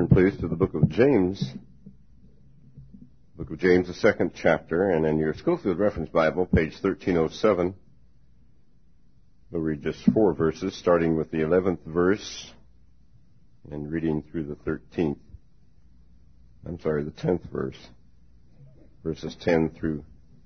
turn, please, to the book of James. Book of James, the second chapter, and in your Schofield Reference Bible, page 1307, we'll read just 4 verses, starting with the 11th verse and reading through the 10th verse, verses 10 through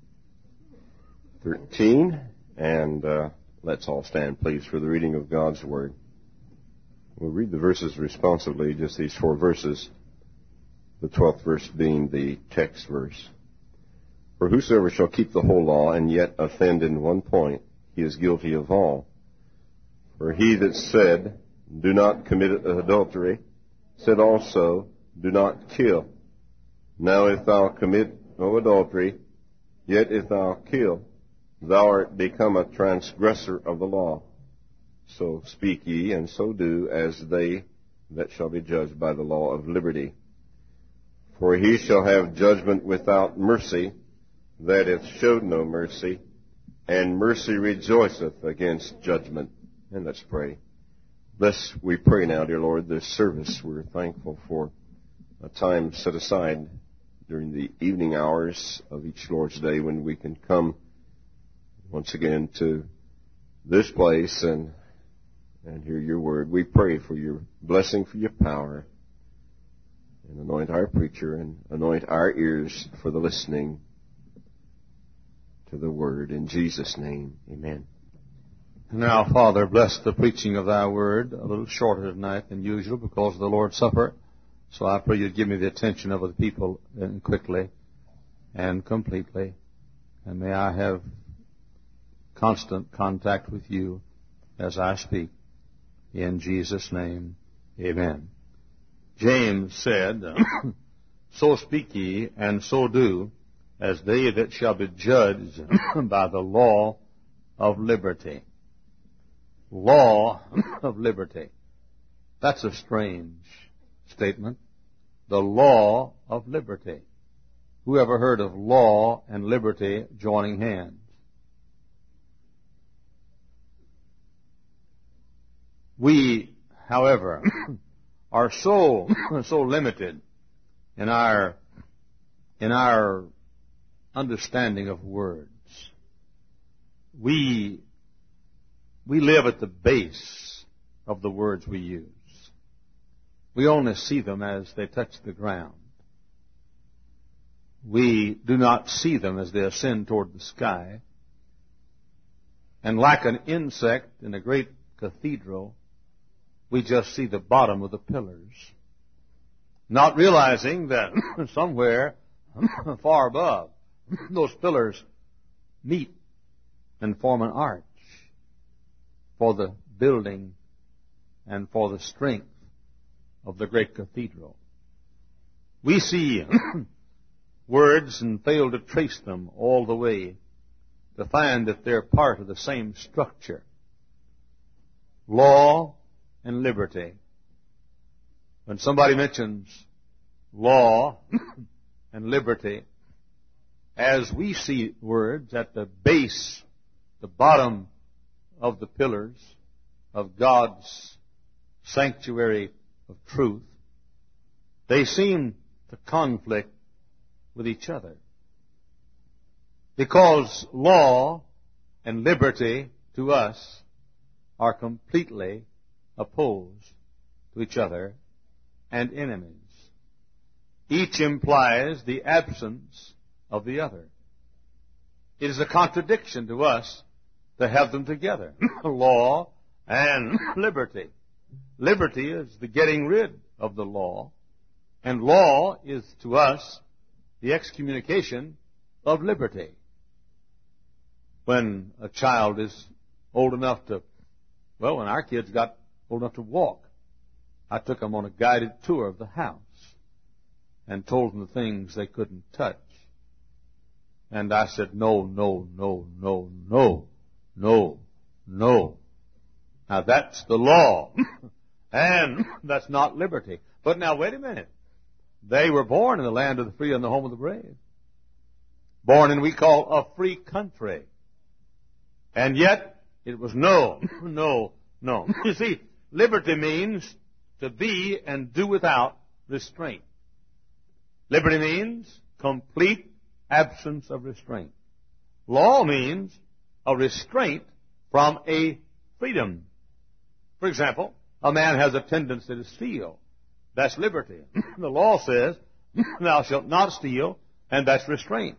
13, and let's all stand, please, for the reading of God's Word. We'll read the verses responsively, just these 4 verses, the 12th verse being the text verse. For whosoever shall keep the whole law and yet offend in one point, he is guilty of all. For he that said, do not commit adultery, said also, do not kill. Now if thou commit no adultery, yet if thou kill, thou art become a transgressor of the law. So speak ye, and so do, as they that shall be judged by the law of liberty. For he shall have judgment without mercy, that hath showed no mercy, and mercy rejoiceth against judgment. And let's pray. Bless, we pray now, dear Lord, this service. We're thankful for a time set aside during the evening hours of each Lord's Day when we can come once again to this place and hear your word. We pray for your blessing, for your power, and anoint our preacher and anoint our ears for the listening to the word. In Jesus' name, amen. Now, Father, bless the preaching of thy word, a little shorter tonight than usual because of the Lord's Supper. So I pray you'd give me the attention of the people quickly and completely. And may I have constant contact with you as I speak. In Jesus' name, amen. James said, so speak ye, and so do, as they that shall be judged by the law of liberty. Law of liberty. That's a strange statement. The law of liberty. Who ever heard of law and liberty joining hands? We, however, are so limited in our understanding of words. We live at the base of the words we use. We only see them as they touch the ground. We do not see them as they ascend toward the sky. And like an insect in a great cathedral, we just see the bottom of the pillars, not realizing that somewhere far above, those pillars meet and form an arch for the building and for the strength of the great cathedral. We see words and fail to trace them all the way to find that they're part of the same structure. Law and liberty. When somebody mentions law and liberty, as we see words at the base, the bottom of the pillars of God's sanctuary of truth, they seem to conflict with each other. Because law and liberty to us are completely opposed to each other and enemies. Each implies the absence of the other. It is a contradiction to us to have them together, law and liberty. Liberty is the getting rid of the law, and law is to us the excommunication of liberty. When a child is old enough to, when our kids got old enough to walk, I took them on a guided tour of the house and told them the things they couldn't touch. And I said, no, no, no, no, no, no, no. Now that's the law. And that's not liberty. But now wait a minute. They were born in the land of the free and the home of the brave. Born in we call a free country. And yet it was no, no, no. You see, liberty means to be and do without restraint. Liberty means complete absence of restraint. Law means a restraint from a freedom. For example, a man has a tendency to steal. That's liberty. The law says, thou shalt not steal, and that's restraint.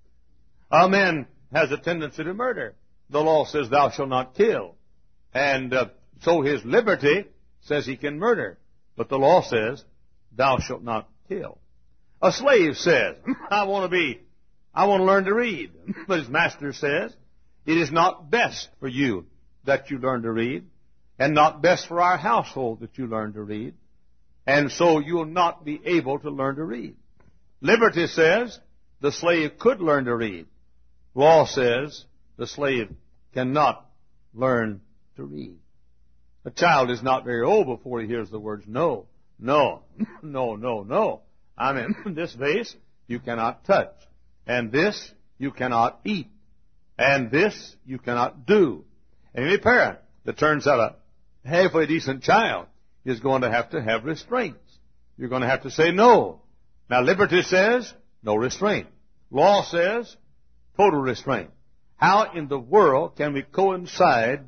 A man has a tendency to murder. The law says, thou shalt not kill. And so his liberty says he can murder. But the law says, thou shalt not kill. A slave says, I want to learn to read. But his master says, it is not best for you that you learn to read, and not best for our household that you learn to read. And so you will not be able to learn to read. Liberty says the slave could learn to read. Law says the slave cannot learn to read. A child is not very old before he hears the words no, no, no, no, no. I mean, this vase you cannot touch, and this you cannot eat, and this you cannot do. And any parent that turns out a halfway decent child is going to have restraints. You're going to have to say no. Now, liberty says no restraint. Law says total restraint. How in the world can we coincide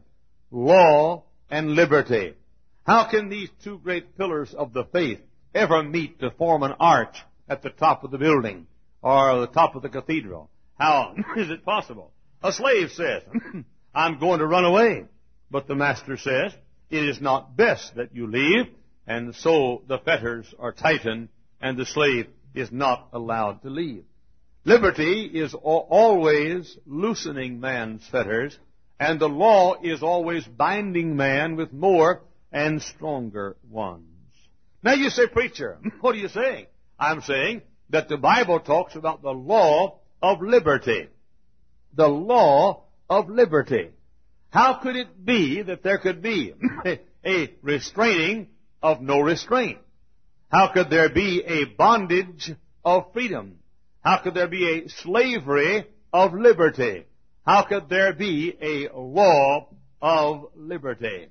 law and liberty? How can these two great pillars of the faith ever meet to form an arch at the top of the building or the top of the cathedral? How is it possible? A slave says, I'm going to run away. But the master says, it is not best that you leave. And so the fetters are tightened and the slave is not allowed to leave. Liberty is always loosening man's fetters, and the law is always binding man with more and stronger ones. Now you say, preacher, what are you saying? I'm saying that the Bible talks about the law of liberty. The law of liberty. How could it be that there could be a restraining of no restraint? How could there be a bondage of freedom? How could there be a slavery of liberty? How could there be a law of liberty?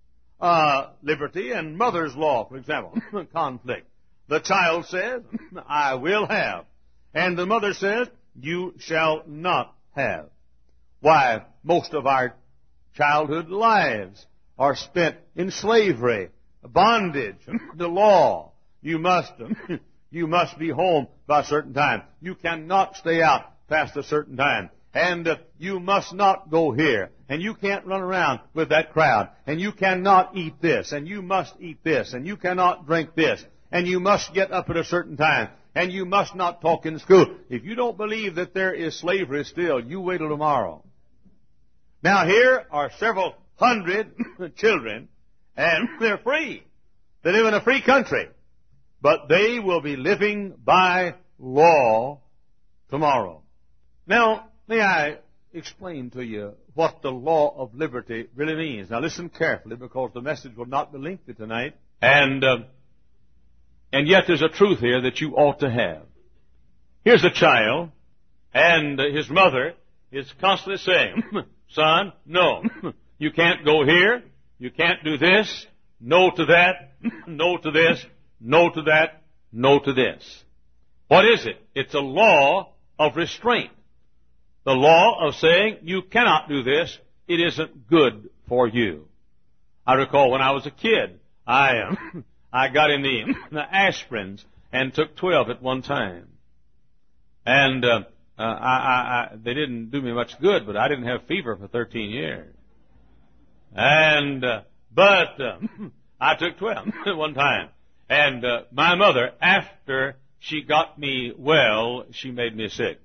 Liberty and mother's law, for example, conflict. The child says, I will have. And the mother says, you shall not have. Why, most of our childhood lives are spent in slavery, bondage, the law. You must be home by a certain time. You cannot stay out past a certain time. And you must not go here. And you can't run around with that crowd. And you cannot eat this. And you must eat this. And you cannot drink this. And you must get up at a certain time. And you must not talk in school. If you don't believe that there is slavery still, you wait till tomorrow. Now here are several hundred children, and they're free. They live in a free country. But they will be living by law tomorrow. Now, may I explain to you what the law of liberty really means? Now listen carefully, because the message will not be lengthy tonight. And yet there's a truth here that you ought to have. Here's a child, and his mother is constantly saying, son, no, you can't go here, you can't do this, no to that, no to this, no to that, no to this. What is it? It's a law of restraint. The law of saying, you cannot do this, it isn't good for you. I recall when I was a kid, I got in the aspirins and took 12 at one time. And they didn't do me much good, but I didn't have fever for 13 years. And but I took 12 at one time. And my mother, after she got me well, she made me sick.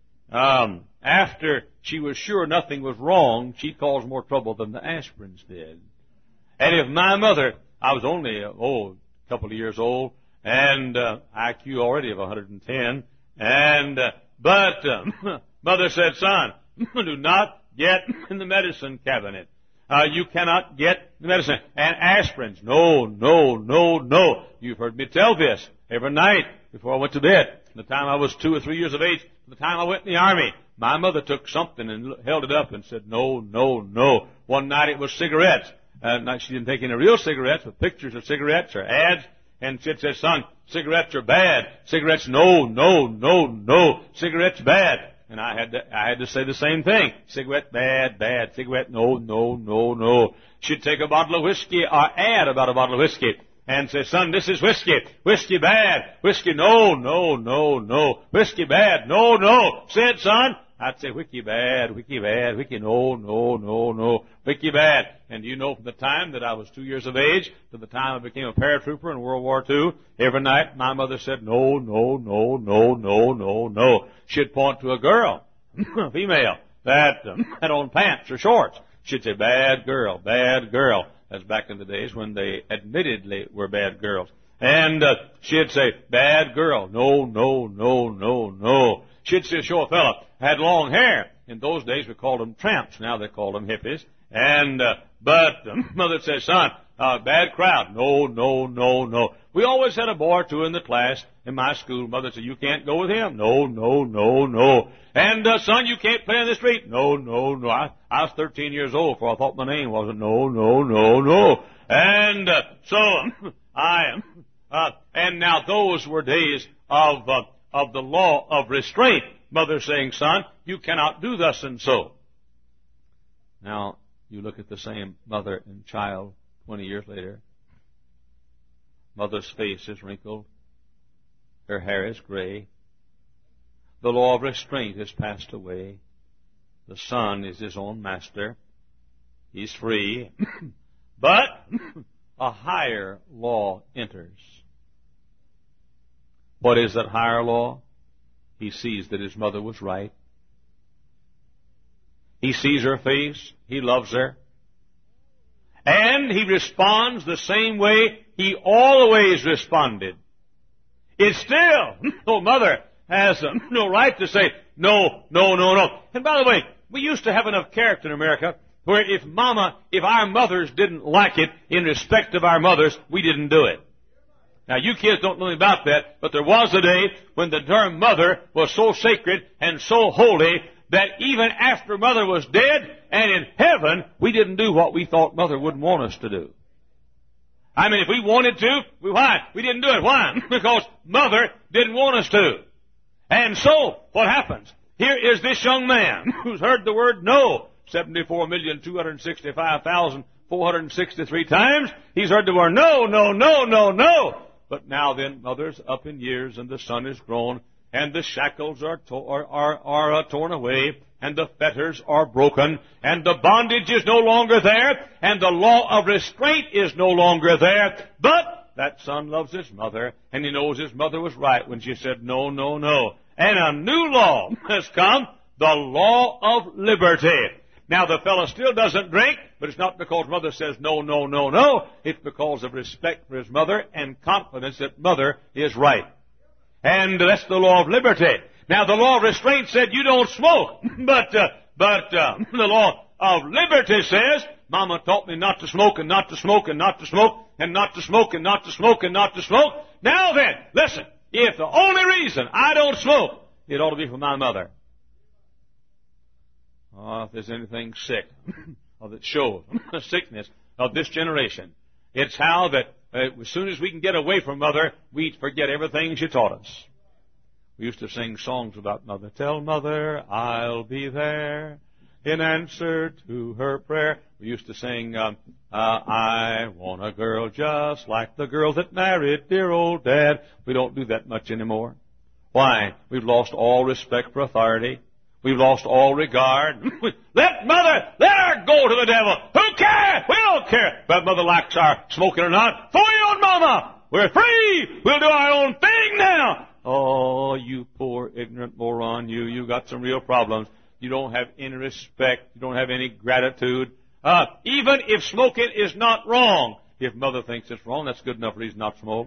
After she was sure nothing was wrong, she caused more trouble than the aspirins did. And if my mother, I was only a couple of years old, and IQ already of 110, and but mother said, son, do not get in the medicine cabinet. You cannot get the medicine. And aspirins. No, no, no, no. You've heard me tell this every night before I went to bed. From the time I was 2 or 3 years of age, from the time I went in the army, my mother took something and held it up and said, no, no, no. One night it was cigarettes. She didn't take any real cigarettes, but pictures of cigarettes or ads. And she'd say, son, cigarettes are bad. Cigarettes, no, no, no, no. Cigarettes bad. And I had to say the same thing. Cigarette bad, bad. Cigarette, no, no, no, no. She'd take a bottle of whiskey or add about a bottle of whiskey and say, son, this is whiskey. Whiskey bad. Whiskey, no, no, no, no. Whiskey bad. No, no. Say it, son. I'd say, whiskey bad, whiskey bad, whiskey no, no, no, no, whiskey bad. And you know, from the time that I was 2 years of age to the time I became a paratrooper in World War II, every night my mother said, no, no, no, no, no, no, no. She'd point to a girl, a female, that had on pants or shorts. She'd say, bad girl, bad girl. That's back in the days when they admittedly were bad girls. And she'd say, bad girl, no, no, no, no, no. She'd show a fella had long hair. In those days we called them tramps. Now they call them hippies. And but mother says, son, bad crowd. No, no, no, no. We always had a boy or two in the class in my school. Mother said, you can't go with him. No, no, no, no. And son, you can't play in the street. No, no, no. I was 13 years old before I thought my name wasn't. No, no, no, no. And so and now those were days of the law of restraint. Mother saying, son, you cannot do thus and so. Now, you look at the same mother and child 20 years later. Mother's face is wrinkled. Her hair is gray. The law of restraint has passed away. The son is his own master. He's free. But a higher law enters. What is that higher law? He sees that his mother was right. He sees her face. He loves her. And he responds the same way he always responded. It's still, no mother has no right to say, no, no, no, no. And by the way, we used to have enough character in America where if our mothers didn't like it in respect of our mothers, we didn't do it. Now, you kids don't know anything about that, but there was a day when the term mother was so sacred and so holy that even after mother was dead and in heaven, we didn't do what we thought mother wouldn't want us to do. I mean, if we wanted to, why? We didn't do it. Why? Because mother didn't want us to. And so, what happens? Here is this young man who's heard the word no 74,265,463 times. He's heard the word no, no, no, no, no. But now then, mother's up in years, and the son is grown, and the shackles are torn away, and the fetters are broken, and the bondage is no longer there, and the law of restraint is no longer there. But that son loves his mother, and he knows his mother was right when she said no, no, no. And a new law has come, the law of liberty. Now, the fellow still doesn't drink, but it's not because mother says no, no, no, no. It's because of respect for his mother and confidence that mother is right. And that's the law of liberty. Now, the law of restraint said you don't smoke, but the law of liberty says, Mama taught me not to smoke and not to smoke and not to smoke and not to smoke and not to smoke and not to smoke. Now then, listen, if the only reason I don't smoke, it ought to be for my mother. Oh, if there's anything sick, or that shows the sickness of this generation, it's how that as soon as we can get away from mother, we forget everything she taught us. We used to sing songs about mother. Tell mother I'll be there in answer to her prayer. We used to sing, I want a girl just like the girl that married dear old dad. We don't do that much anymore. Why? We've lost all respect for authority. We've lost all regard. Let her go to the devil. Who cares? We don't care whether mother likes our smoking or not. For your own mama. We're free. We'll do our own thing now. Oh, you poor ignorant moron, you got some real problems. You don't have any respect. You don't have any gratitude. Even if smoking is not wrong, if mother thinks it's wrong, that's good enough reason not to smoke.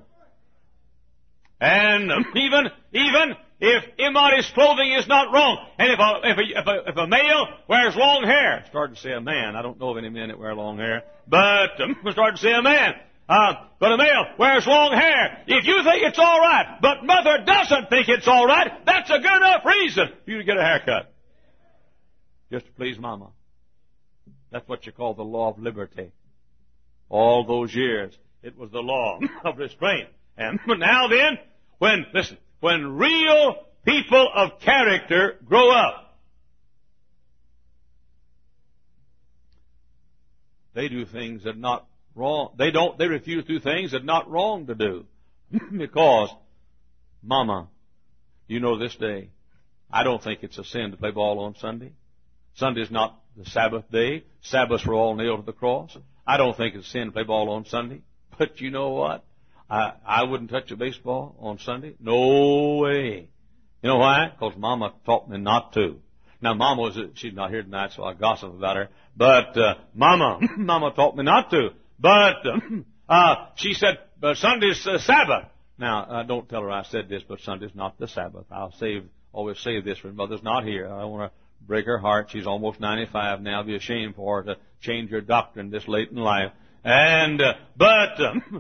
And even if immodest clothing is not wrong, and if a male wears long hair, started to say a man. I don't know of any men that wear long hair, but started to say a man. But a male wears long hair. If you think it's all right, but mother doesn't think it's all right, that's a good enough reason for you to get a haircut. Just to please mama. That's what you call the law of liberty. All those years, it was the law of restraint. And now then, when real people of character grow up, they do things that are not wrong. They refuse to do things that are not wrong to do. Because, Mama, you know this day, I don't think it's a sin to play ball on Sunday. Sunday's not the Sabbath day. Sabbaths were all nailed to the cross. I don't think it's a sin to play ball on Sunday. But you know what? I wouldn't touch a baseball on Sunday. No way. You know why? Because Mama taught me not to. Now, Mama she's not here tonight, so I gossip about her. But Mama taught me not to. But she said, Sunday's Sabbath. Now, don't tell her I said this, but Sunday's not the Sabbath. Always say this when Mother's not here. I don't want to break her heart. She's almost 95 now. It'd be a shame for her to change her doctrine this late in life. But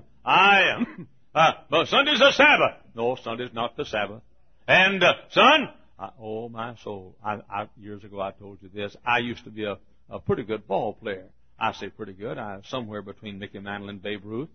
Sunday's a Sabbath. No, Sunday's not the Sabbath. And, son, oh my soul, years ago I told you this. I used to be a pretty good ball player. I say pretty good. I somewhere between Mickey Mantle and Babe Ruth.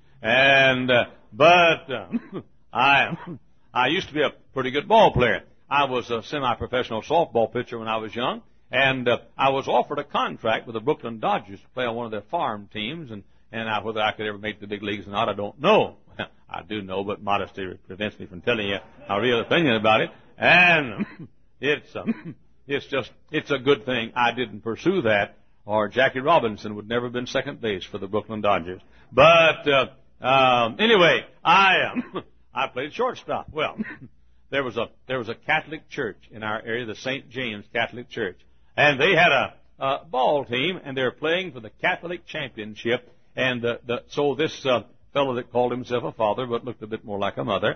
I used to be a pretty good ball player. I was a semi-professional softball pitcher when I was young, and I was offered a contract with the Brooklyn Dodgers to play on one of their farm teams, and whether I could ever make the big leagues or not, I don't know. I do know, but modesty prevents me from telling you my real opinion about it. And it's a good thing I didn't pursue that, or Jackie Robinson would never have been second base for the Brooklyn Dodgers. But anyway, I played shortstop. Well, there was a Catholic church in our area, the St. James Catholic Church, and they had a ball team, and they were playing for the Catholic Championship. And so this fellow that called himself a father but looked a bit more like a mother,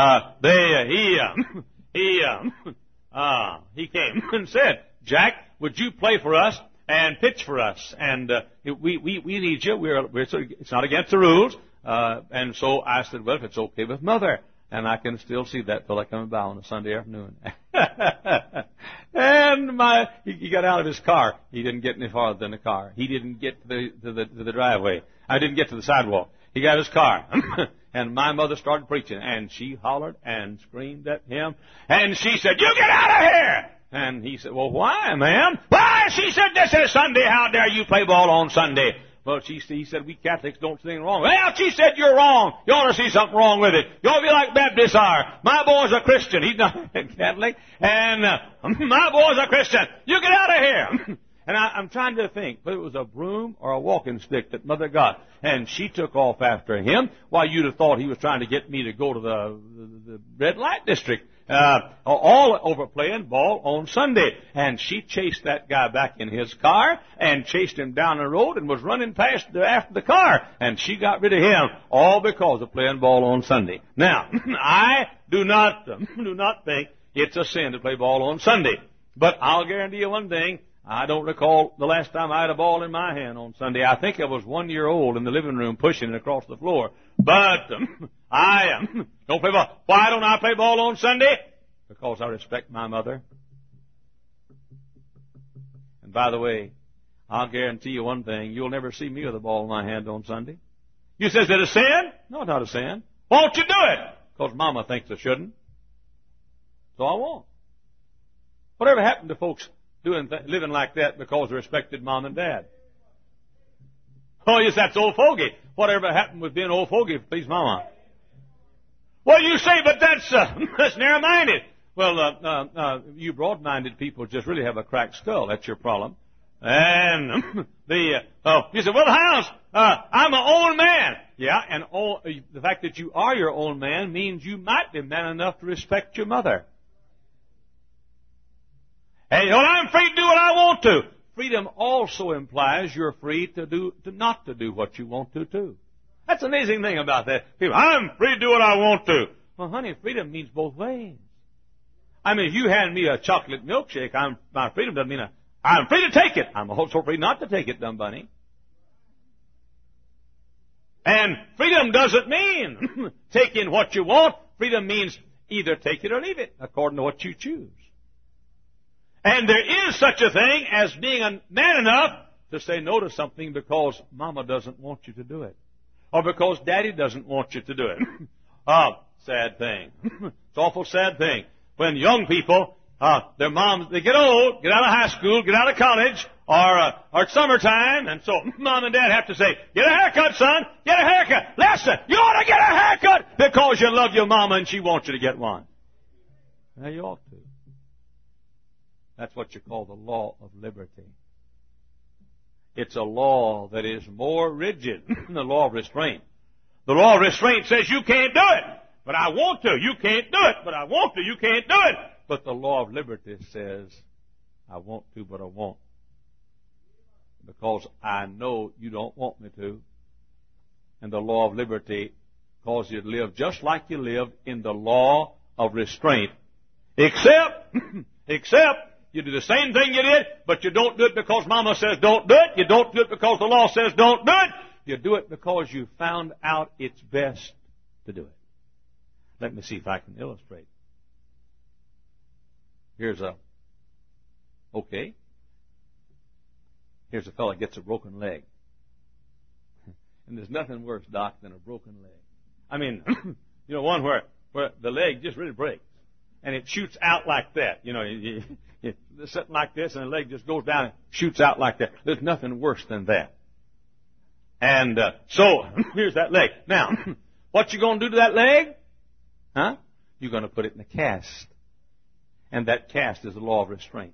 he came and said, Jack, would you play for us and pitch for us? And we need you. It's not against the rules. And so I said, well, if it's okay with Mother. And I can still see that fella coming by on a Sunday afternoon. And he got out of his car. He didn't get any farther than the car. He didn't get to the driveway. I didn't get to the sidewalk. He got his car. And my mother started preaching. And she hollered and screamed at him. And she said, you get out of here! And he said, well, why, ma'am? Why? She said, this is Sunday. How dare you play ball on Sunday? Well, he said, we Catholics don't see anything wrong. Well, she said, you're wrong. You ought to see something wrong with it. You ought to be like Baptists are. My boy's a Christian. He's not a Catholic. And my boy's a Christian. You get out of here. And I'm trying to think, but it was a broom or a walking stick that Mother got. And she took off after him. Why, you'd have thought he was trying to get me to go to the red light district. All over playing ball on Sunday. And she chased that guy back in his car and chased him down the road and was running after the car. And she got rid of him, all because of playing ball on Sunday. Now, I do not think it's a sin to play ball on Sunday. But I'll guarantee you one thing. I don't recall the last time I had a ball in my hand on Sunday. I think I was 1 year old in the living room pushing it across the floor. But I don't play ball. Why don't I play ball on Sunday? Because I respect my mother. And by the way, I'll guarantee you one thing. You'll never see me with a ball in my hand on Sunday. You say, is it a sin? No, it's not a sin. Won't you do it? Because Mama thinks I shouldn't. So I won't. Whatever happened to folks living like that because they respected Mom and Dad? Oh, yes, that's old fogey. Whatever happened with being old fogey, please, Mama? Well, you say, but that's narrow-minded. Well, you broad-minded people just really have a cracked skull. That's your problem. And you say, well, House, I'm an old man. Yeah, and the fact that you are your old man means you might be man enough to respect your mother. Hey, well, I'm free to do what I want to. Freedom also implies you're free to not to do what you want to, too. That's the amazing thing about that. People, I'm free to do what I want to. Well, honey, freedom means both ways. I mean, if you hand me a chocolate milkshake, my freedom doesn't mean I'm free to take it. I'm also free not to take it, dumb bunny. And freedom doesn't mean taking what you want. Freedom means either take it or leave it, according to what you choose. And there is such a thing as being a man enough to say no to something because Mama doesn't want you to do it. Or because Daddy doesn't want you to do it. sad thing. It's an awful sad thing. When young people, their moms, they get old, get out of high school, get out of college, or it's summertime, and so mom and dad have to say, get a haircut, son, get a haircut. Listen, you ought to get a haircut because you love your mama and she wants you to get one. Now you ought to. That's what you call the law of liberty. It's a law that is more rigid than the law of restraint. The law of restraint says you can't do it, but I want to. You can't do it, but I want to. You can't do it. But the law of liberty says I want to, but I won't. Because I know you don't want me to. And the law of liberty calls you to live just like you live in the law of restraint. Except you do the same thing you did, but you don't do it because mama says don't do it. You don't do it because the law says don't do it. You do it because you found out it's best to do it. Let me see if I can illustrate. Here's a fellow gets a broken leg. And there's nothing worse, Doc, than a broken leg. I mean, one where the leg just really breaks. And it shoots out like that. You're sitting like this and the leg just goes down and shoots out like that. There's nothing worse than that. And so, here's that leg. Now, what you going to do to that leg? Huh? You're going to put it in a cast. And that cast is the law of restraint.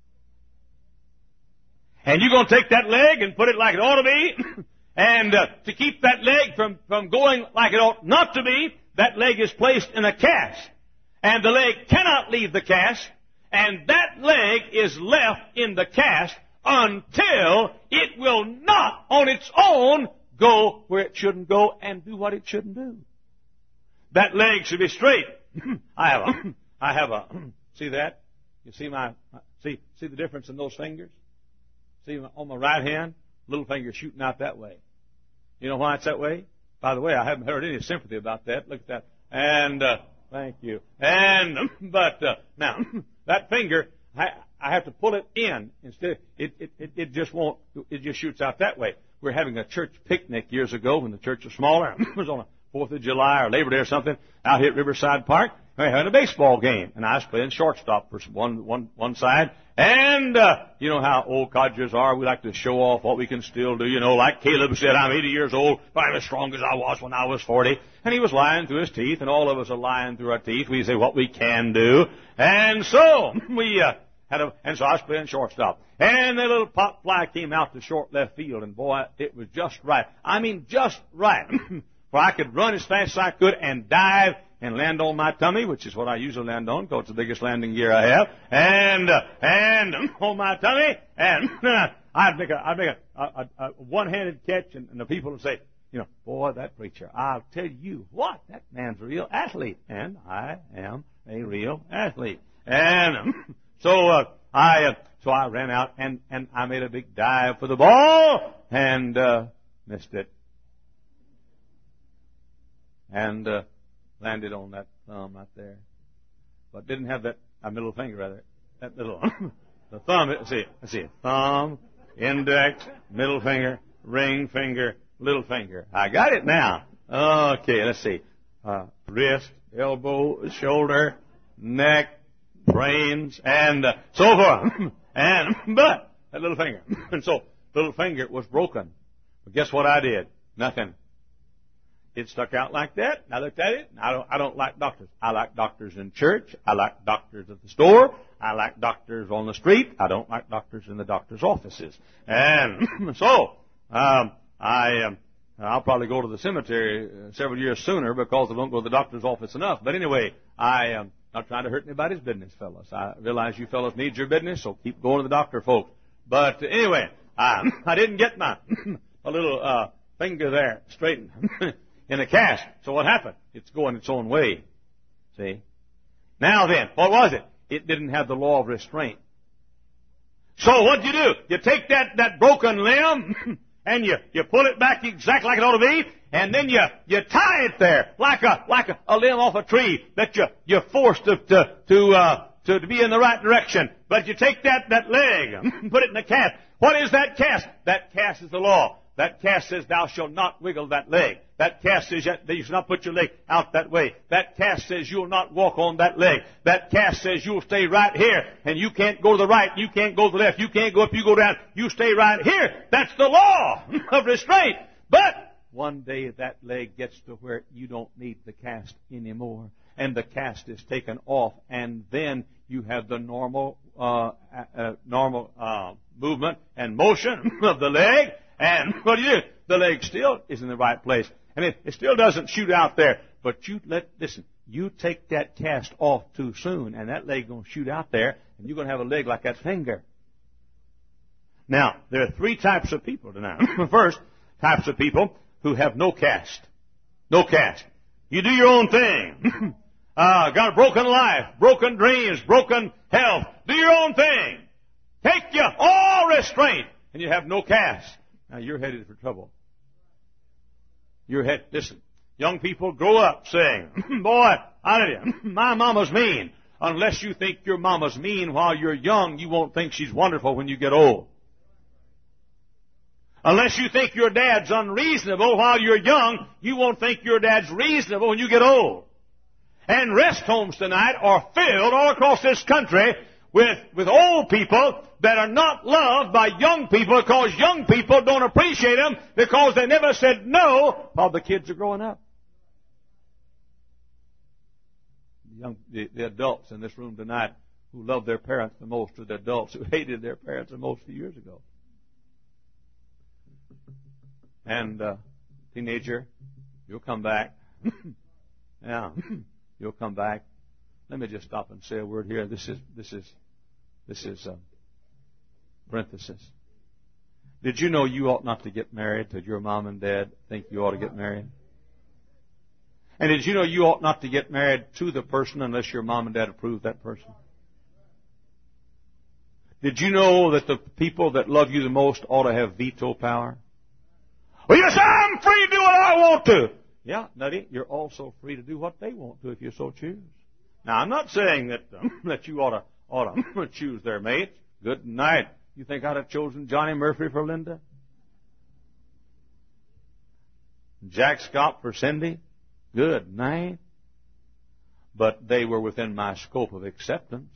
And you're going to take that leg and put it like it ought to be. And to keep that leg from going like it ought not to be, that leg is placed in a cast. And the leg cannot leave the cast. And that leg is left in the cast until it will not on its own go where it shouldn't go and do what it shouldn't do. That leg should be straight. I have a, see that? You see see the difference in those fingers? See on my right hand, little finger shooting out that way. You know why it's that way? By the way, I haven't heard any sympathy about that. Look at that. And, thank you. And, now, that finger, I have to pull it in instead. It just won't, it just shoots out that way. We were having a church picnic years ago when the church was smaller. It was on a 4th of July or Labor Day or something out here at Riverside Park. We were having a baseball game, and I was playing shortstop for one side. And, you know how old codgers are. We like to show off what we can still do. Like Caleb said, I'm 80 years old, but I'm as strong as I was when I was 40. And he was lying through his teeth, and all of us are lying through our teeth. We say what we can do. And so, and so I was playing shortstop. And the little pop fly came out to short left field, and boy, it was just right. I mean, just right. For I could run as fast as I could and dive and land on my tummy, which is what I usually land on, because it's the biggest landing gear I have, and on my tummy, and I'd make a one-handed catch, and the people would say, boy, that preacher, I'll tell you what, that man's a real athlete, and I am a real athlete. And so I ran out, and I made a big dive for the ball, and missed it. And landed on that thumb right there. But didn't have that middle finger rather. That little, the thumb, let's see, thumb, index, middle finger, ring finger, little finger. I got it now. Okay, let's see. Wrist, elbow, shoulder, neck, brains, and so forth. But that little finger. And so, little finger was broken. But guess what I did? Nothing. It stuck out like that. I looked at it. I don't like doctors. I like doctors in church. I like doctors at the store. I like doctors on the street. I don't like doctors in the doctor's offices. And so, I'll probably go to the cemetery several years sooner because I don't go to the doctor's office enough. But anyway, I am not trying to hurt anybody's business, fellas. I realize you fellas need your business, so keep going to the doctor, folks. But anyway, I didn't get my a little finger there straightened in a cast. So what happened? It's going its own way. See? Now then, what was it? It didn't have the law of restraint. So what'd you do? You take that broken limb and you pull it back exactly like it ought to be, and then you tie it there like a limb off a tree that you're forced to be in the right direction. But you take that leg and put it in a cast. What is that cast? That cast is the law. That cast says thou shalt not wiggle that leg. That cast says that you shall not put your leg out that way. That cast says you'll not walk on that leg. That cast says you'll stay right here, and you can't go to the right, you can't go to the left, you can't go up, you go down, you stay right here. That's the law of restraint. But one day that leg gets to where you don't need the cast anymore, and the cast is taken off, and then you have the normal movement and motion of the leg. And what do? The leg still is in the right place. I mean, it still doesn't shoot out there. But listen, you take that cast off too soon, and that leg going to shoot out there, and you're going to have a leg like that finger. Now, there are three types of people tonight. First, types of people who have no cast. No cast. You do your own thing. Got a broken life, broken dreams, broken health. Do your own thing. Take you all restraint, and you have no cast. Now you're headed for trouble. Listen, young people, grow up saying, boy, I tell you, my mama's mean. Unless you think your mama's mean while you're young, you won't think she's wonderful when you get old. Unless you think your dad's unreasonable while you're young, you won't think your dad's reasonable when you get old. And rest homes tonight are filled all across this country with old people that are not loved by young people because young people don't appreciate them because they never said no while the kids are growing up. The adults in this room tonight who love their parents the most are the adults who hated their parents the most a few years ago. And teenager, you'll come back. Yeah, you'll come back. Let me just stop and say a word here. This is parenthesis. Did you know you ought not to get married? Did your mom and dad think you ought to get married? And did you know you ought not to get married to the person unless your mom and dad approve that person? Did you know that the people that love you the most ought to have veto power? Well, you say, I'm free to do what I want to. Yeah, Nutty, you're also free to do what they want to if you so choose. Now, I'm not saying that you ought to choose their mates. Good night. You think I'd have chosen Johnny Murphy for Linda? Jack Scott for Cindy? Good night. But they were within my scope of acceptance.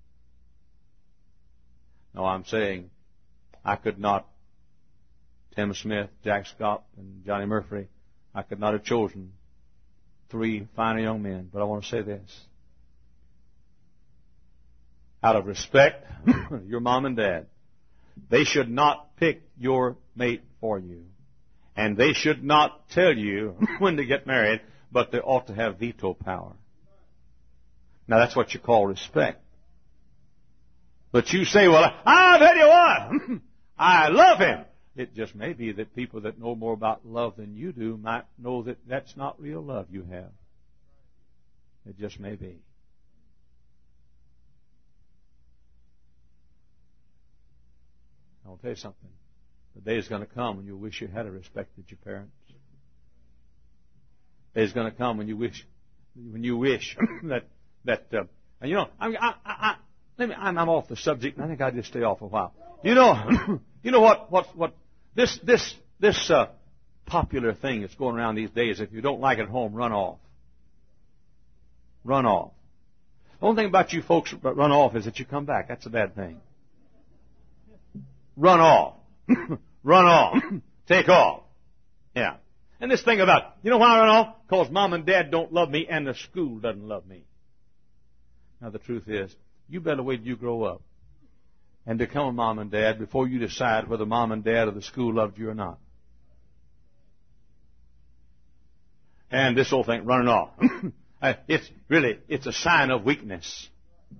No, I'm saying I could not, Tim Smith, Jack Scott, and Johnny Murphy, I could not have chosen three finer young men. But I want to say this. Out of respect, your mom and dad, they should not pick your mate for you. And they should not tell you when to get married, but they ought to have veto power. Now that's what you call respect. But you say, well, I'll tell you what, I love him. It just may be that people that know more about love than you do might know that that's not real love you have. It just may be. I'll tell you something. The day is going to come when you wish you had respected your parents. The day is going to come when you wish that and you know, I'm off the subject, and I think I'll just stay off a while. You know what this popular thing that's going around these days. If you don't like it at home, run off. Run off. The only thing about you folks that run off is that you come back. That's a bad thing. Run off. Run off. Take off. Yeah. And this thing about, you know why I run off? Because mom and dad don't love me and the school doesn't love me. Now the truth is, you better wait till you grow up and become a mom and dad before you decide whether mom and dad or the school loved you or not. And this whole thing, running off. It's a sign of weakness.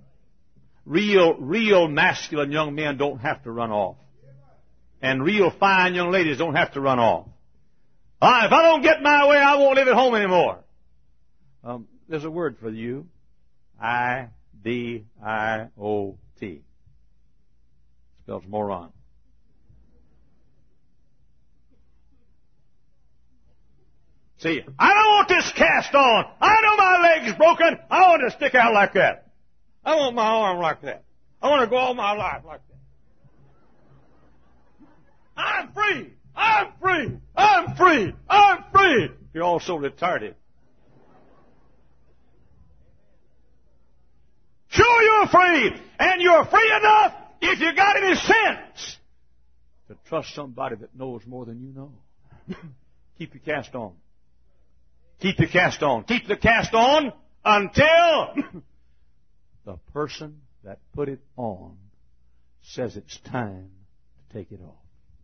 Real masculine young men don't have to run off. And real fine young ladies don't have to run off. If I don't get my way, I won't live at home anymore. There's a word for you. I-D-I-O-T. Spells moron. See, I don't want this cast on. I know my leg's broken. I want to stick out like that. I want my arm like that. I want to go all my life like that. I'm free. I'm free! I'm free! I'm free! You're all so retarded. Sure, you're free, and you're free enough if you got any sense to trust somebody that knows more than you know. Keep your cast on. Keep your cast on. Keep the cast on until the person that put it on says it's time to take it off.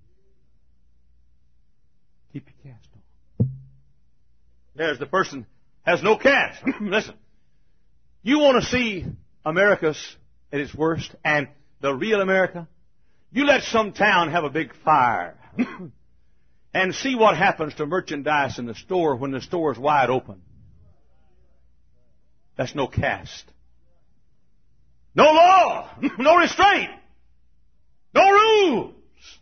Keep your cast on. There's the person has no cast. Listen, you want to see America's at its worst and the real America? You let some town have a big fire and see what happens to merchandise in the store when the store is wide open. That's no caste. No law. No restraint. No rules.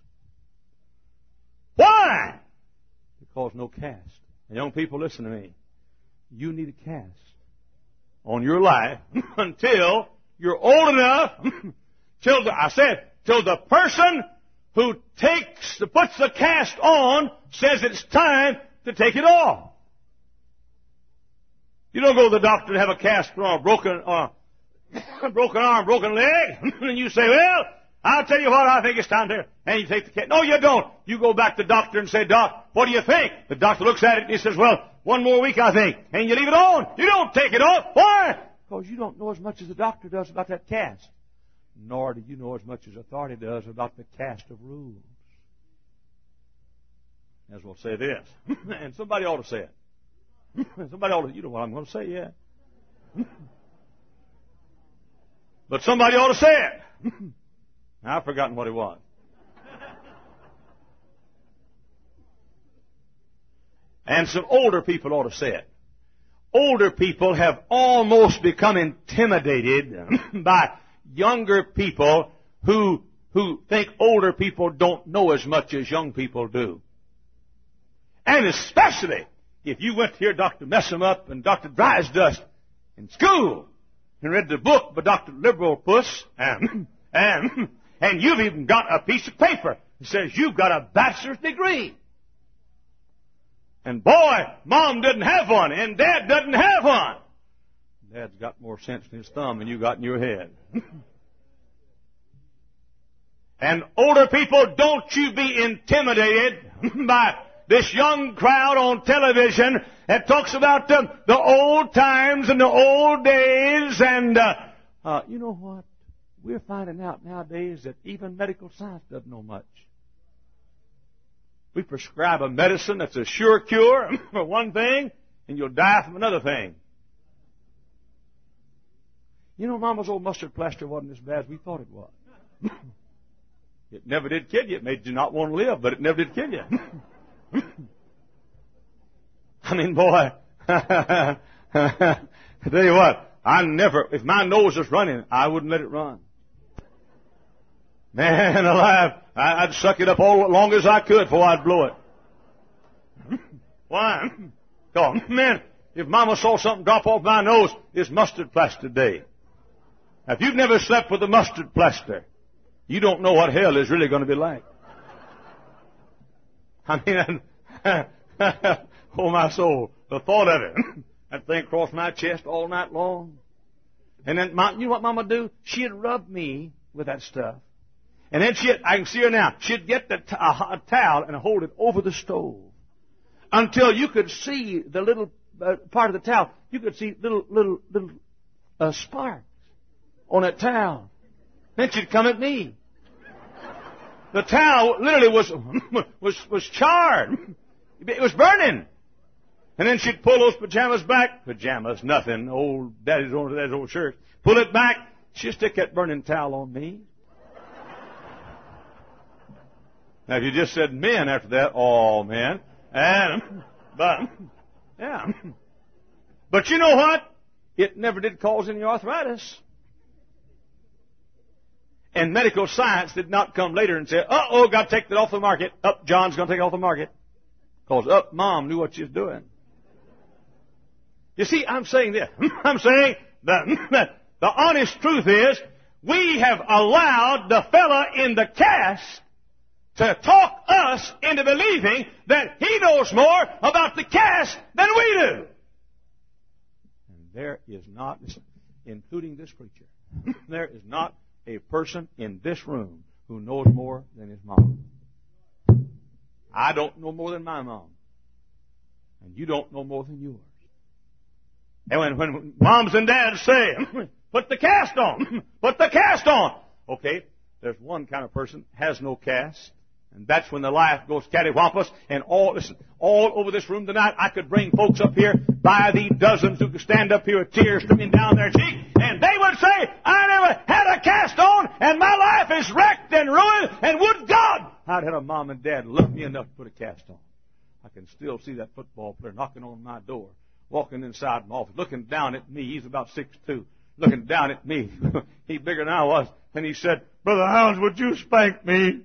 Why? Because no caste. And young people, listen to me. You need a cast on your life until you're old enough, till the person who puts the cast on says it's time to take it off. You don't go to the doctor and have a cast put on a broken arm, broken leg, and you say, well, I'll tell you what, I think it's time to, and you take the cast. No, you don't. You go back to the doctor and say, Doc, what do you think? The doctor looks at it and he says, well, one more week, I think. And you leave it on. You don't take it off. Why? Because you don't know as much as the doctor does about that cast. Nor do you know as much as authority does about the cast of rules. As well say this. And somebody ought to say it. Somebody ought to, you know what I'm going to say, yeah. But somebody ought to say it. I've forgotten what it was. And some older people ought to say it. Older people have almost become intimidated by younger people who think older people don't know as much as young people do. And especially if you went to hear Dr. Messup and Dr. Drysdust in school and read the book by Dr. Liberal Puss and you've even got a piece of paper that says you've got a bachelor's degree. And boy, Mom didn't have one, and Dad doesn't have one. Dad's got more sense in his thumb than you got in your head. And older people, don't you be intimidated by this young crowd on television that talks about the old times and the old days. And you know what? We're finding out nowadays that even medical science doesn't know much. We prescribe a medicine that's a sure cure for one thing, and you'll die from another thing. You know, Mama's old mustard plaster wasn't as bad as we thought it was. It never did kill you. It made you not want to live, but it never did kill you. I mean, boy, I tell you what, if my nose was running, I wouldn't let it run. Man alive, I'd suck it up all as long as I could before I'd blow it. Why? Oh, man, if Mama saw something drop off my nose, it's mustard plaster day. Now, if you've never slept with a mustard plaster, you don't know what hell is really going to be like. I mean, oh my soul, the thought of it. That thing crossed my chest all night long. And then, you know what Mama would do? She'd rub me with that stuff. And then I can see her now, she'd get a towel and hold it over the stove until you could see the little part of the towel. You could see little sparks on that towel. Then she'd come at me. The towel literally was charred. It was burning. And then she'd pull those pajamas back. Pajamas, nothing. Old daddy's old shirt. Pull it back. She'd stick that burning towel on me. Now, if you just said men after that, all men. But you know what? It never did cause any arthritis. And medical science did not come later and say, uh-oh, got to take that off the market. John's going to take it off the market. Because Mom knew what she was doing. You see, I'm saying this. I'm saying that the honest truth is we have allowed the fella in the cast to talk us into believing that He knows more about the cast than we do. And there is not, including this preacher, there is not a person in this room who knows more than his mom. I don't know more than my mom. And you don't know more than yours. And when moms and dads say, put the cast on, put the cast on. Okay, there's one kind of person has no cast. And that's when the life goes cattywampus. And all over this room tonight, I could bring folks up here by the dozens who could stand up here with tears streaming down their cheek. And they would say, I never had a cast on, and my life is wrecked and ruined, and would God I'd had a mom and dad love me enough to put a cast on. I can still see that football player knocking on my door, walking inside my office, looking down at me. He's about 6'2", looking down at me. He's bigger than I was. And he said, Brother Howells, would you spank me?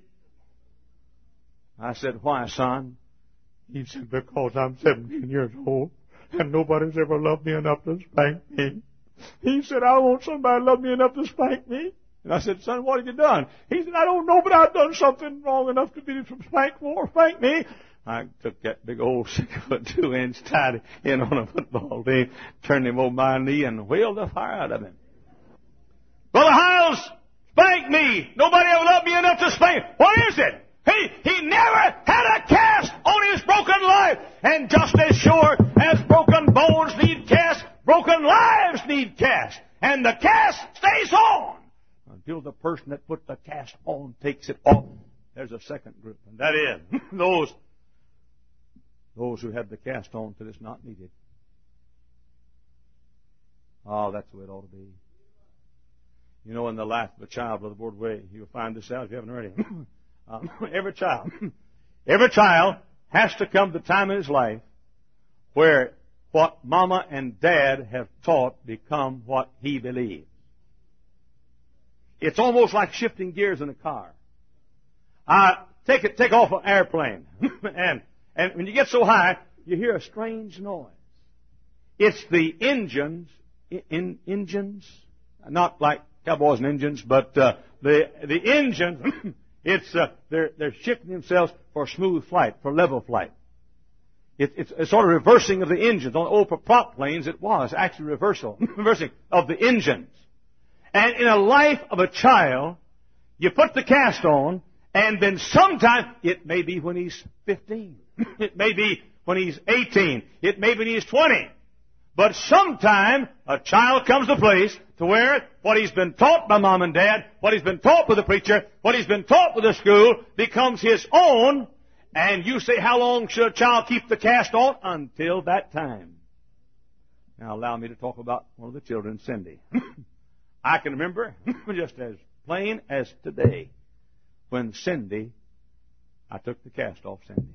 I said, why, son? He said, because I'm 17 years old, and nobody's ever loved me enough to spank me. He said, I want somebody to love me enough to spank me. And I said, son, what have you done? He said, I don't know, but I've done something wrong enough to be spank me. I took that big old 6'2", tied it in on a football team, turned him over my knee, and whaled the fire out of him. Brother Howells, spank me. Nobody ever loved me enough to spank me. What is it? He never had a cast on his broken life. And just as sure as broken bones need cast, broken lives need cast. And the cast stays on until the person that put the cast on takes it off. There's a second group, and that is those who have the cast on till it's not needed. Oh, that's the way it ought to be. You know, in the life of a child, Brother Bordway, you'll find this out if you haven't already. Every child has to come to the time in his life where what mama and dad have taught become what he believes. It's almost like shifting gears in a car. Take off an airplane, and when you get so high, you hear a strange noise. It's the engines, not like cowboys and engines, but the engines. They're shifting themselves for smooth flight, for level flight. It's sort of reversing of the engines. On the old prop planes, it was actually reversing of the engines. And in a life of a child, you put the cast on, and then sometime, it may be when he's 15. It may be when he's 18. It may be when he's 20. But sometime, a child comes to a place to where what he's been taught by mom and dad, what he's been taught with the preacher, what he's been taught with the school, becomes his own. And you say, how long should a child keep the cast on? Until that time. Now allow me to talk about one of the children, Cindy. I can remember, just as plain as today, when I took the cast off Cindy.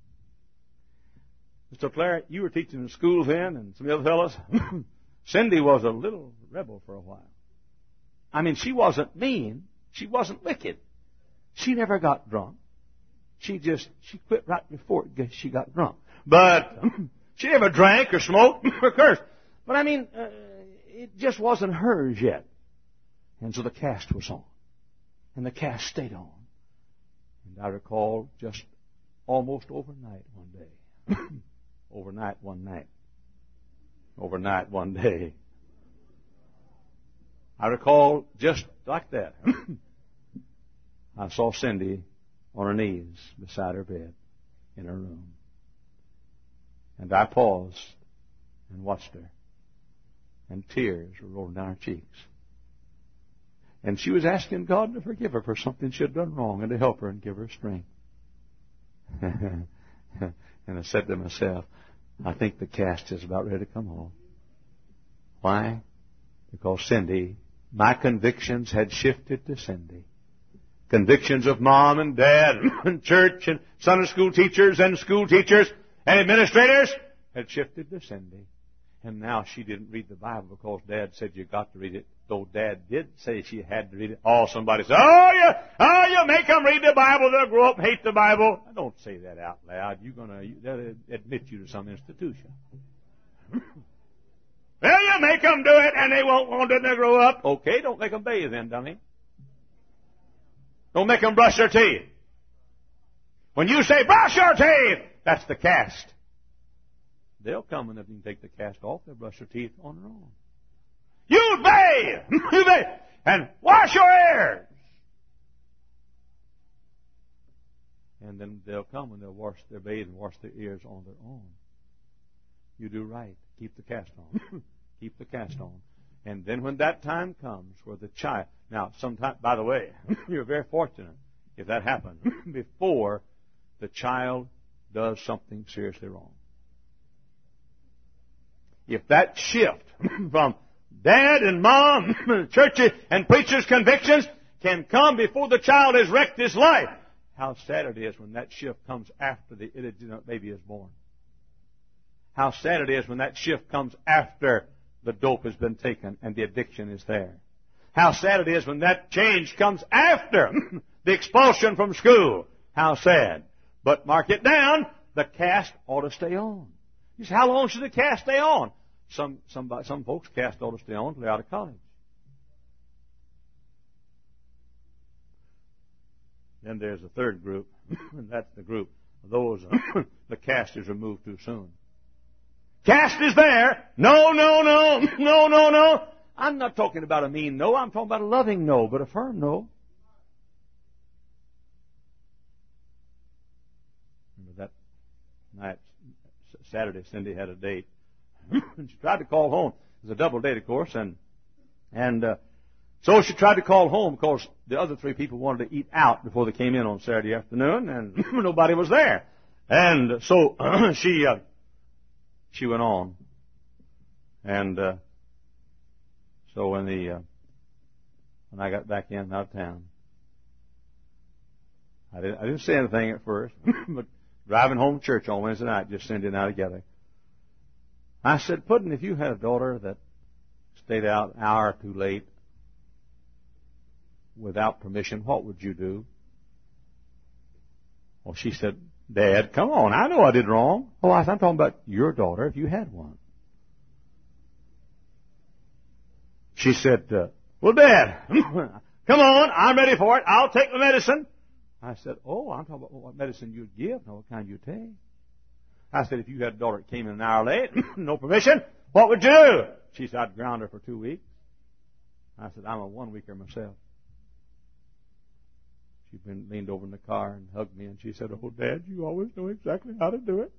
Mr. Claret, you were teaching in school then, and some of the other fellows. Cindy was a little rebel for a while. I mean, she wasn't mean. She wasn't wicked. She never got drunk. She quit right before she got drunk. But she never drank or smoked or cursed. But I mean, it just wasn't hers yet. And so the cast was on. And the cast stayed on. And I recall just almost overnight one day. Overnight one day. I recall just like that. I saw Cindy on her knees beside her bed in her room. And I paused and watched her. And tears were rolling down her cheeks. And she was asking God to forgive her for something she had done wrong and to help her and give her strength. And I said to myself, I think the cast is about ready to come off. Why? Because Cindy, my convictions had shifted to Cindy. Convictions of mom and dad and church and Sunday school teachers and school teachers and administrators had shifted to Cindy. And now she didn't read the Bible because Dad said you got to read it. Though Dad did say she had to read it. Oh, somebody said, you make them read the Bible, they'll grow up and hate the Bible. Don't say that out loud. They'll admit you to some institution. Well, you make them do it and they won't want it to grow up. Okay, don't make them bathe then, dummy. Don't make them brush their teeth. When you say, brush your teeth, that's the cast. They'll come, and if you can take the cast off, they'll brush their teeth on their own. You bathe! You bathe! And wash your ears! And then they'll come and they'll bathe and wash their ears on their own. You do right. Keep the cast on. Keep the cast on. And then when that time comes where the child... Now, sometime, by the way, you're very fortunate if that happens before the child does something seriously wrong. If that shift from dad and mom, churches and preachers' convictions can come before the child has wrecked his life, how sad it is when that shift comes after the illegitimate baby is born. How sad it is when that shift comes after the dope has been taken and the addiction is there. How sad it is when that change comes after the expulsion from school. How sad. But mark it down, the cast ought to stay on. You say, how long should the cast stay on? Some folks cast ought to stay on until they're out of college. Then there's a third group, and that's the group of those the cast is removed too soon. Cast is there. No, no, no, no, no, no. I'm not talking about a mean no. I'm talking about a loving no, but a firm no. Remember that night, Saturday, Cindy had a date. And she tried to call home. It was a double date, of course, and so she tried to call home because the other three people wanted to eat out before they came in on Saturday afternoon, and nobody was there. And so she went on, and so when I got back in out of town, I didn't say anything at first, but driving home to church on Wednesday night, just Cindy and I together. I said, Puddin', if you had a daughter that stayed out an hour too late without permission, what would you do? Well, she said, Dad, come on, I know I did wrong. Oh, I'm talking about your daughter if you had one. She said, well, Dad, come on, I'm ready for it. I'll take the medicine. I said, oh, I'm talking about what medicine you'd give, not what kind you'd take. I said, if you had a daughter that came in an hour late, no permission, what would you do? She said, I'd ground her for 2 weeks. I said, I'm a 1 weeker myself. She leaned over in the car and hugged me, and she said, oh, Dad, you always know exactly how to do it.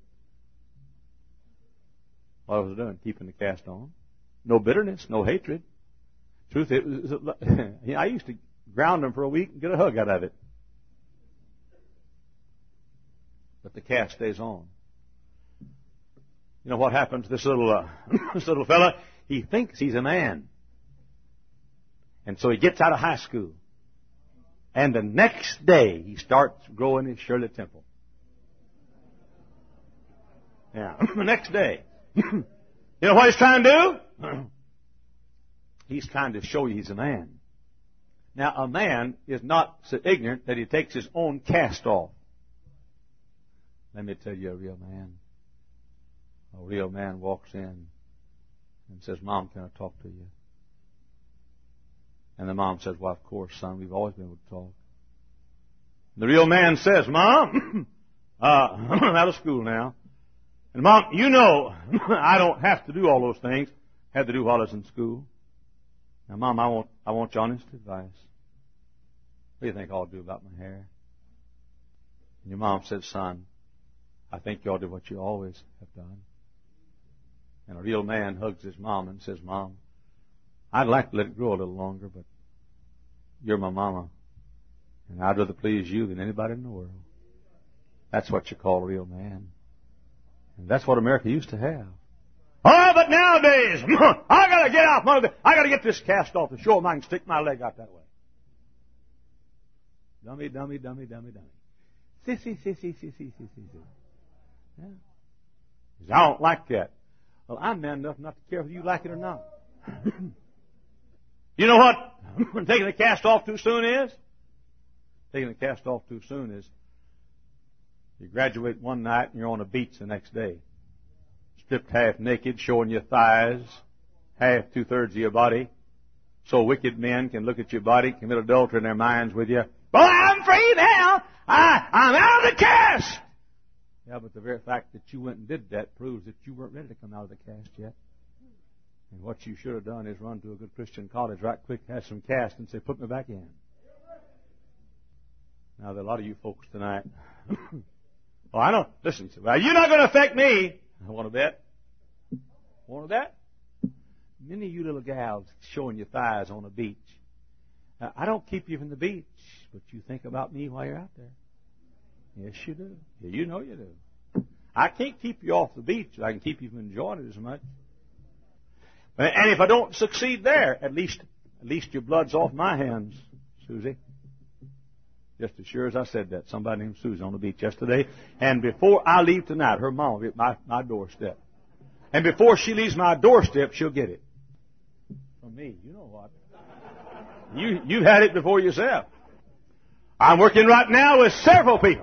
What I was doing, keeping the cast on. No bitterness, no hatred. Truth is, I used to ground them for a week and get a hug out of it. But the cast stays on. You know what happens to this little fella? He thinks he's a man. And so he gets out of high school. And the next day, he starts growing his Shirley Temple. Yeah, the next day. You know what he's trying to do? He's trying to show you he's a man. Now, a man is not so ignorant that he takes his own cast off. Let me tell you a real man. A real man walks in and says, Mom, can I talk to you? And the mom says, well, of course, son, we've always been able to talk. The real man says, Mom, I'm out of school now. And Mom, you know, I don't have to do all those things. Had to do while I was in school. Now, Mom, I want your honest advice. What do you think I'll do about my hair? And your mom said, son, I think you ought to do what you always have done. And a real man hugs his mom and says, Mom, I'd like to let it grow a little longer, but you're my mama. And I'd rather please you than anybody in the world. That's what you call a real man. And that's what America used to have. Oh, but nowadays, I gotta get out. I gotta get this cast off to show them I can stick my leg out that way. Dummy, dummy, dummy, dummy, dummy. Sissy. Yeah. I don't like that. Well, I'm man enough not to care whether you like it or not. You know what taking the cast off too soon is? Taking the cast off too soon is you graduate one night and you're on a beach the next day. Stripped half naked, showing your thighs, half 2/3 of your body. So wicked men can look at your body, commit adultery in their minds with you. Boy, I'm free now. I'm out of the cast. Yeah, but the very fact that you went and did that proves that you weren't ready to come out of the cast yet. And what you should have done is run to a good Christian college right quick, have some cast, and say, put me back in. Now, there are a lot of you folks tonight. Oh, I know. Listen, you say, well, you're not going to affect me. I want to bet. Want to bet? Many of you little gals showing your thighs on the beach. Now, I don't keep you from the beach, but you think about me while you're out there. Yes, you do. Yeah, you know you do. I can't keep you off the beach. I can keep you from enjoying it as much. And if I don't succeed there, at least your blood's off my hands, Susie. Just as sure as I said that, somebody named Susie on the beach yesterday. And before I leave tonight, her mom will be at my doorstep. And before she leaves my doorstep, she'll get it. From me, you know what? You've had it before yourself. I'm working right now with several people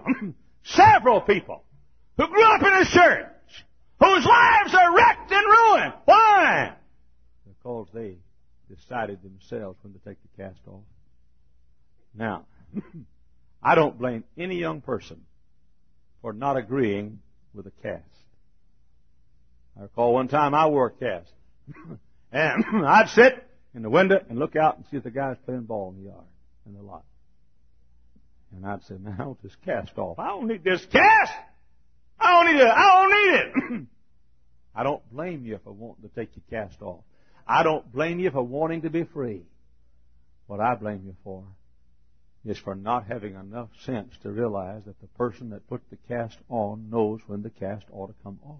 who grew up in a church, whose lives are wrecked and ruined. Why? Because they decided themselves when to take the cast off. Now, I don't blame any young person for not agreeing with a cast. I recall one time I wore a cast. And I'd sit in the window and look out and see if the guys playing ball in the yard, in the lot. And I'd say, man, I want this cast off. I don't need this cast. I don't need it. I don't blame you for wanting to take your cast off. I don't blame you for wanting to be free. What I blame you for is for not having enough sense to realize that the person that put the cast on knows when the cast ought to come off.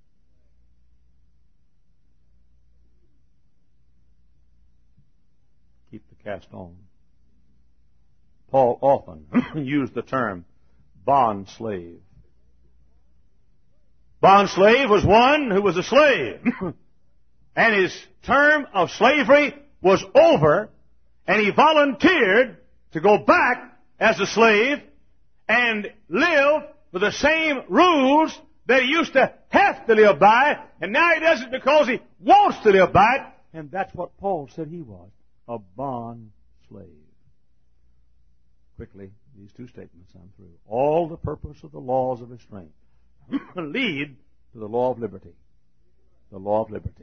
Keep the cast on. Paul often used the term bond slave. Bond slave was one who was a slave. And his term of slavery was over, and he volunteered to go back as a slave and live with the same rules that he used to have to live by, and now he does it because he wants to live by it. And that's what Paul said he was, a bond slave. Quickly, these two statements, I'm through. All the purpose of the laws of restraint lead to the law of liberty. The law of liberty.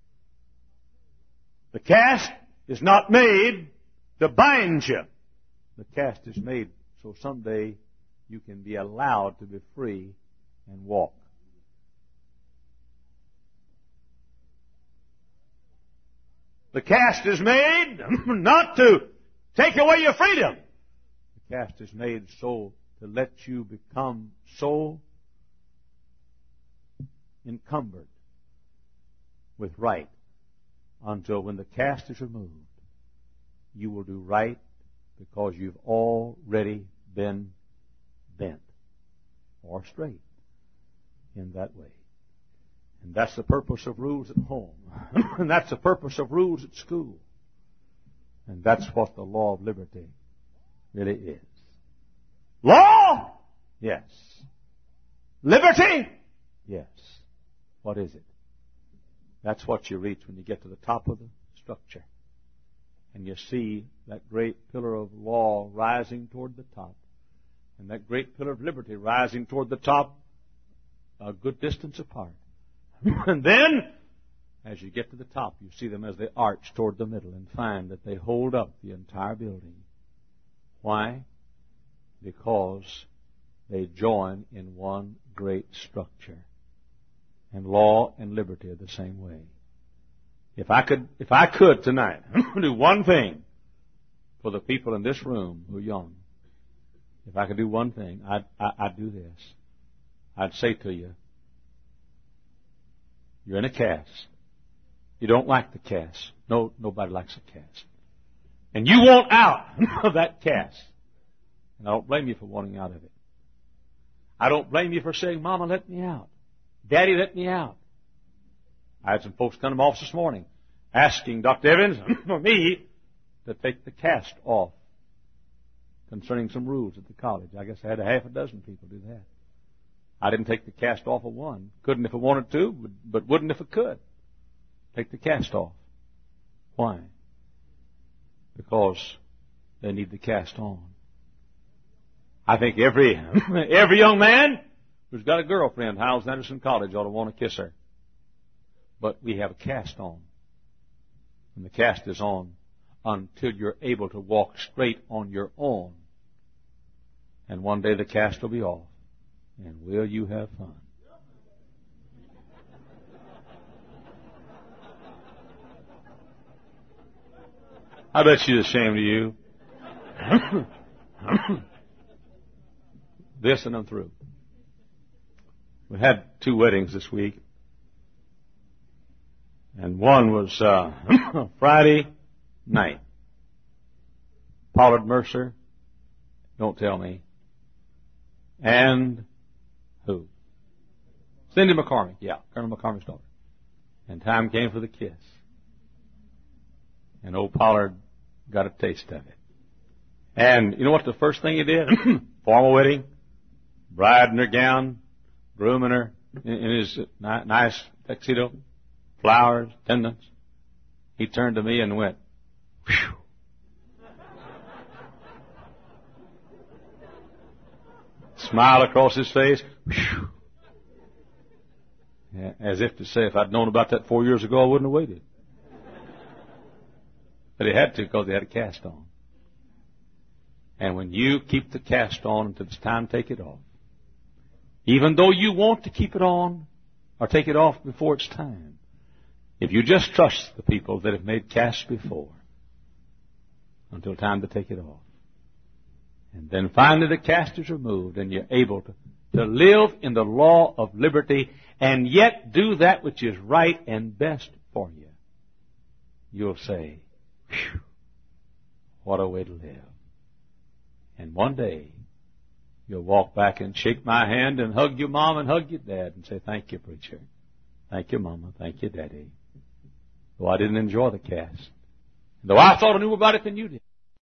The cast is not made to bind you. The cast is made so someday you can be allowed to be free and walk. The cast is made not to take away your freedom. The cast is made so to let you become so encumbered with right until when the cast is removed, you will do right because you've already been bent or straight in that way. And that's the purpose of rules at home. And that's the purpose of rules at school. And that's what the law of liberty really is. Law? Yes. Liberty? Yes. What is it? That's what you reach when you get to the top of the structure. And you see that great pillar of law rising toward the top. And that great pillar of liberty rising toward the top a good distance apart. And then, as you get to the top, you see them as they arch toward the middle and find that they hold up the entire building. Why? Because they join in one great structure. And law and liberty are the same way. If I could tonight do one thing for the people in this room who are young, if I could do one thing, I'd do this. I'd say to you, you're in a cast. You don't like the cast. No, nobody likes a cast. And you want out of that cast. And I don't blame you for wanting out of it. I don't blame you for saying, Mama, let me out. Daddy, let me out. I had some folks come to my office this morning asking Dr. Evans for me to take the cast off concerning some rules at the college. I guess I had a half a dozen people do that. I didn't take the cast off of one. Couldn't if I wanted to, but wouldn't if I could. Take the cast off. Why? Because they need the cast on. I think every young man who's got a girlfriend, Hiles Anderson College, ought to want to kiss her. But we have a cast on. And the cast is on until you're able to walk straight on your own. And one day the cast will be off. And will you have fun? I bet she's ashamed of you. This and I'm through. We had 2 weddings this week. And one was Friday night. Pollard Mercer, don't tell me. And who? Cindy McCormick, yeah, Colonel McCormick's daughter. And time came for the kiss. And old Pollard got a taste of it. And you know what the first thing he did? Formal wedding, bride in her gown, groom in his nice tuxedo, flowers, attendants. He turned to me and went, whew. Smile across his face, whew. As if to say, if I'd known about that 4 years ago, I wouldn't have waited. But he had to because he had a cast on. And when you keep the cast on until it's time to take it off, even though you want to keep it on or take it off before it's time, if you just trust the people that have made casts before until time to take it off, and then finally the cast is removed and you're able to live in the law of liberty and yet do that which is right and best for you, you'll say, whew, what a way to live. And one day, you'll walk back and shake my hand and hug your mom and hug your dad and say, thank you, preacher. Thank you, mama. Thank you, daddy. Though I didn't enjoy the cast. Though I thought I knew about it than you did.